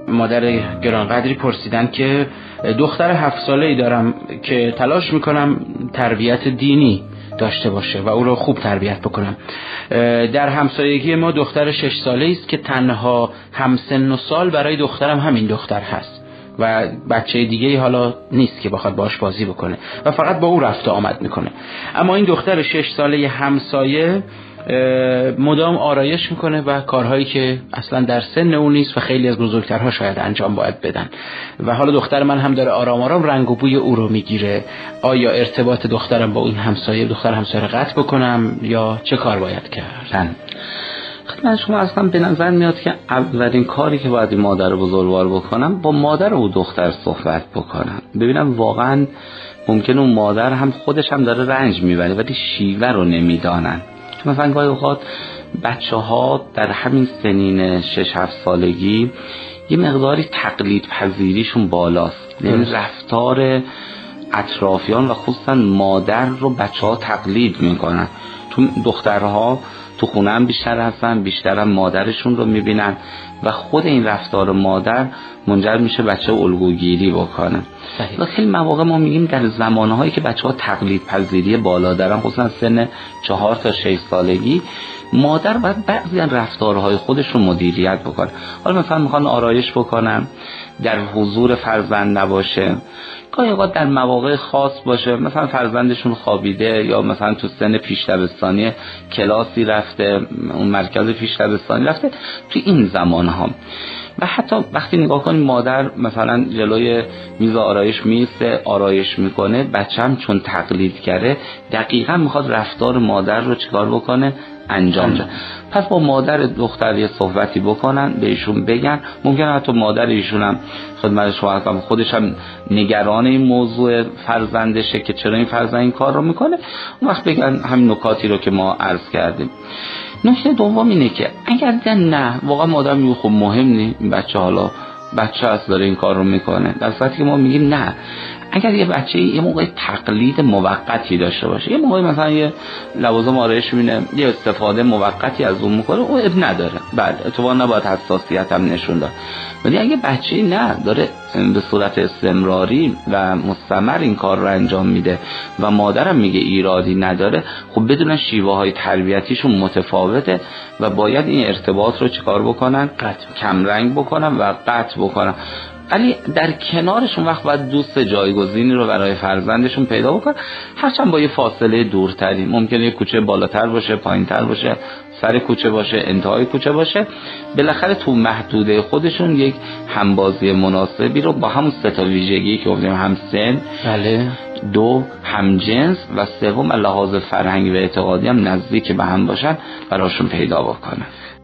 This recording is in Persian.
مادر گرانقدری پرسیدن که دختر 7 ساله‌ای دارم که تلاش میکنم تربیت دینی داشته باشه و او رو خوب تربیت بکنم. در همسایگی ما دختر 6 ساله‌ای است که تنها همسن و سال برای دخترم همین دختر هست و بچه دیگه حالا نیست که بخواد باش بازی بکنه و فقط با او رفت و آمد میکنه. اما این دختر 6 ساله همسایه مدام آرایش میکنه و کارهایی که اصلا در سن اون نیست و خیلی از بزرگترها شاید انجام باید بدن و حالا دختر من هم داره آرام آرام رنگ و بوی او رو میگیره. آیا ارتباط دخترم با این همسایه دختر همسایه قطع بکنم یا چه کار باید کرد؟ من شما اصلا به نظر میاد که اولین کاری که باید این مادر بزرگوار بکنم با مادر و دختر صحبت بکنم، ببینم واقعا ممکنه اون مادر هم خودش هم داره رنج میبره ولی شیوه رو نمیدانن. که مثلا گاهی اوقات بچه ها در همین سنین 6-7 سالگی یه مقداری تقلید پذیریشون بالاست، یعنی رفتار اطرافیان و خصوصا مادر رو بچه ها تقلید میکنن. تو دخترها تو خونه هم بیشتر هستن، بیشتر هم مادرشون رو میبینن و خود این رفتار مادر منجر میشه بچه الگوگیری بکنه. و خیلی مواقع ما میگیم در زمانهایی که بچه ها تقلید پذیری بالا دارن، خصوصا سن 4 تا 6 سالگی، مادر باید بعضی از رفتارهای خودش رو مدیریت بکنه. حالا مثلا میخوان آرایش بکنن، در حضور فرزند نباشه، گاهی اوقات در مواقع خاص باشه، مثلا فرزندشون خوابیده یا مثلا تو سن پیش دبستانی کلاسی رفته، اون مرکز پیش دبستانی رفته، تو این زمانها. و حتی وقتی نگاه کنیم مادر مثلا جلوی میز آرایش میسته آرایش میکنه، بچه‌م چون تقلید کرده دقیقاً میخواد رفتار مادر رو چیکار بکنه، انجام بده. پس با مادر دختر یه صحبتی بکنن، بهشون بگن، ممکنه حتی مادر ایشون هم خدمت شما هستم خودش هم نگران این موضوع فرزندشه که چرا این فرزند این کار رو میکنه، اون وقت بگن همین نکاتی رو که ما عرض کردیم. نکته دوم اینه که اگر نه واقعا مادر میگه خب مهم نی این بچه، حالا بچه هست داره این کار رو میکنه، در صورتی که ما میگیم نه، اگر یه بچه یه موقع تقلید موقتی داشته باشه، یه موقع مثلا یه لوازم آرایش میبینه یه استفاده موقتی از اون میکنه، او اب نداره، بعد اتفاقا نباید حساسیت هم نشون داد. ولی اگه بچه نه داره به صورت استمراری و مستمر این کار رو انجام میده و مادرم میگه ایرادی نداره، خب بدونن شیوه های تربیتیشون متفاوته و باید این ارتباط رو چیکار بکنن، کمرنگ بکنن و قطع بکنن. ولی در کنارشون وقت باید دوست جایگزینی رو برای فرزندشون پیدا بکنن، هرچند با یه فاصله دورتری، ممکنه یه کوچه بالاتر باشه، پایینتر باشه، سر کوچه باشه، انتهای کوچه باشه، بالاخره تو محدوده خودشون یک همبازی مناسبی رو با همون 3 تا ویژگی که گفتیم، هم سن، بله، 2 هم جنس و 3 لحاظ فرهنگی و اعتقادی هم نزدیک به هم باشن، براشون پیدا بکنن.